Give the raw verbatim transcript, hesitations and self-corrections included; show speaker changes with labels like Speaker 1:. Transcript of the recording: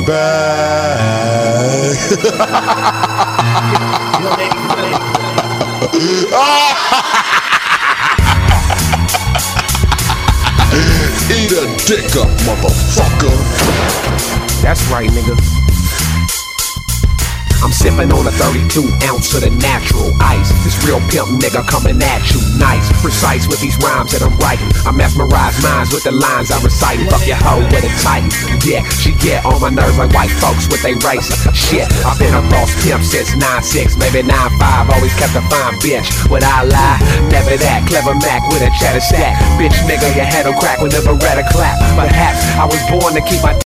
Speaker 1: bag. Eat a dick up, motherfucker.
Speaker 2: That's right, nigga. I'm sipping on a thirty-two ounce of the natural ice. This real pimp nigga coming at you nice, precise with these rhymes that I'm writing. I mesmerize minds with the lines I recite. Fuck your hoe with a titan. Yeah, she get on my nerves like white folks with they racing. Shit, I've been a boss pimp since nine six, maybe nine five. Always kept a fine bitch. Would I lie? Never that. Clever Mac with a cheddar stack. Bitch nigga, your head'll crack when the Beretta clap. Perhaps I was born to keep my